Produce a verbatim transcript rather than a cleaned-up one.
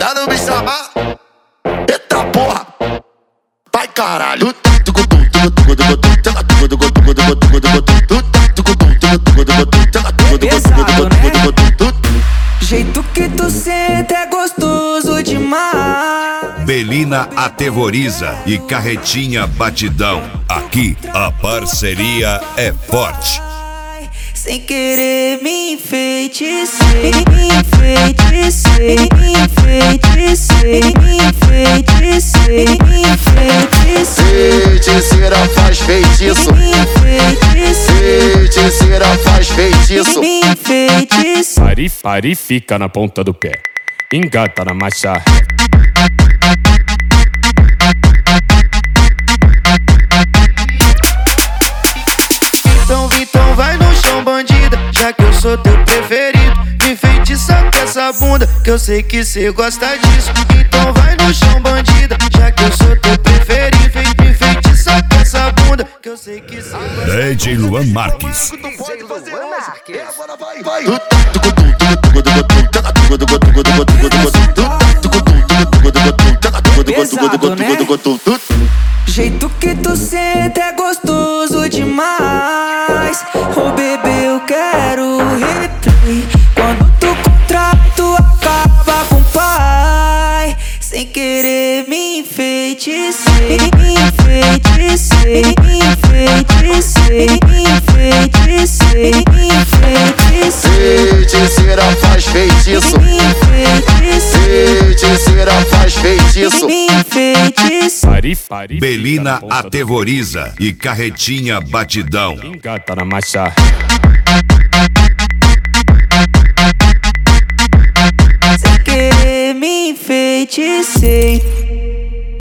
Quando me chamar, eita porra, vai caralho. Pesado, né? Jeito que tu senta é gostoso demais. Belina aterroriza e Carretinha batidão. Aqui a parceria é forte. Sem querer me enfeiticei, me enfeiticei, me enfeiticei, me enfeiticei, me enfeiticei. Feiticeira faz feitiço, Me enfeiticei, feiticeira faz feitiço. me enfeiticei. Pare, pare, fica na ponta do pé. Engata na marcha. Então, então vai no chão, bandida, já que eu sou teu preferido. Me enfeitiça com essa bunda, que eu sei que cê gosta disso. Então vai no chão, bandida, já que eu sou teu preferido. Me enfeitiça com essa bunda, que eu sei que cê gosta disso. D J Luan Marques. Pesado, né? Jeito que tu senta é gostoso demais. Ô bebê, eu quero replay. Quando tu contrato acaba com o pai. Sem querer me enfeiticei, me enfeiticei, me enfeiticei, me enfeiticei, me enfeiticei. Feiticeira faz feitiço, Me enfeiticei, feiticeira faz feitiço. me enfeiticei. Pare, pare. Belina fica na ponta do pé. aterroriza e Carretinha batidão. Engata na marcha. Sem querer me enfeiticei.